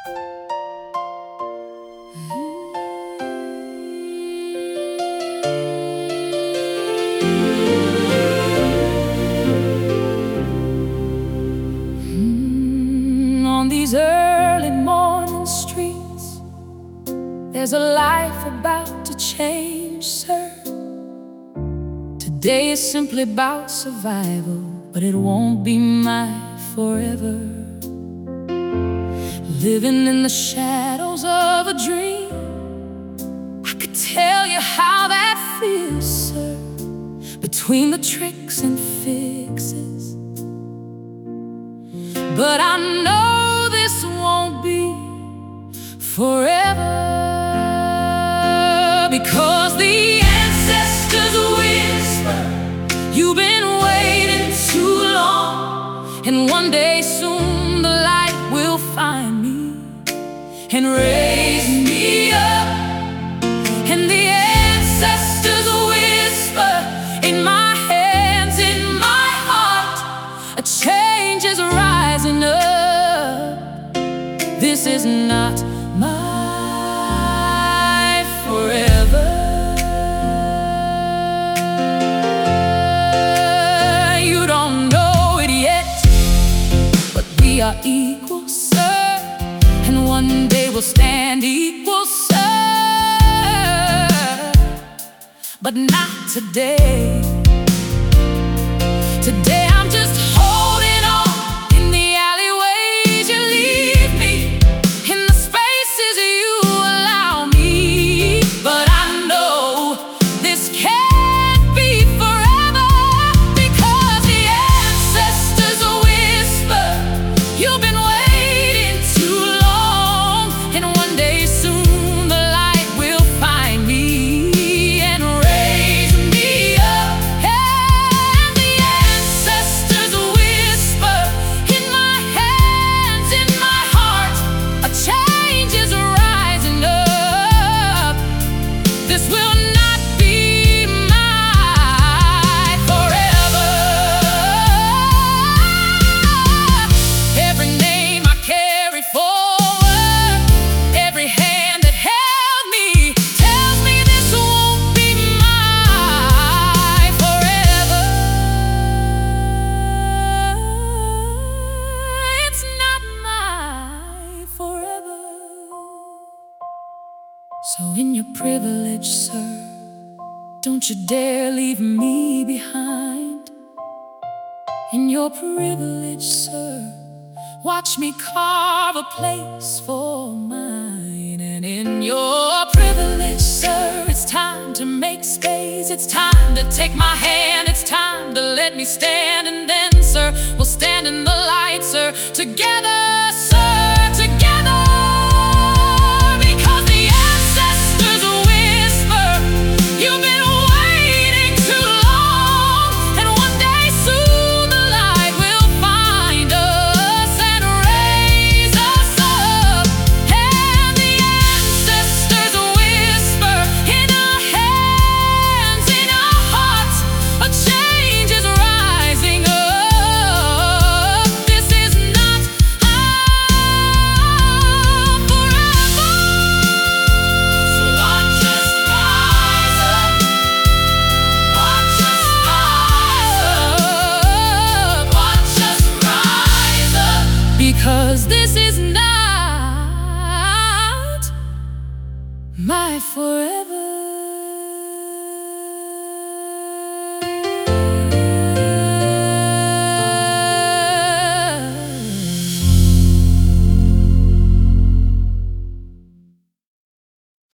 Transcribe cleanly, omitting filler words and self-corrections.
On these early morning streets, there's a life about to change, sir. Today is simply about survival, but it won't be mine forever. Living in the shadows of a dream, I could tell you how that feels, sir. Between the tricks and fixes, but I know this won't be forever, because the ancestors whisper, you've been waiting too long, and one day soon the light will find me and raise me up. And the ancestors whisper in my hands, in my heart, a change is rising up. This is not my forever. You don't know it yet, but we are equal, sir, and one day we'll stand equal, sir. But not today. Today I'm just holding on in the alleyways you leave me, in the spaces you allow me. But I know this can't be forever, because the ancestors whisper, you've been waiting too long, and one day soon the light will find me and raise me up. And the ancestors whisper in my hands, in my heart, a change is rising up. This will not be my forever. Every name I carry forward, every hand that held me, tells me this won't be my forever. It's not my forever. So in your privilege, sir, don't you dare leave me behind. In your privilege, sir, watch me carve a place for mine. And in your privilege, sir, it's time to make space. It's time to take my hand. It's time to let me stand. And then, sir, we'll stand in the light, sir, together, sir, together. Because the ancestors whisper, you've been waiting too long, and one day soon the light will find us and raise us up. And the ancestors whisper in our hands, in our hearts, a change is rising up. This is not our forever. So watch us rise up. Watch us rise up. Watch us rise up. Because this is not my forever.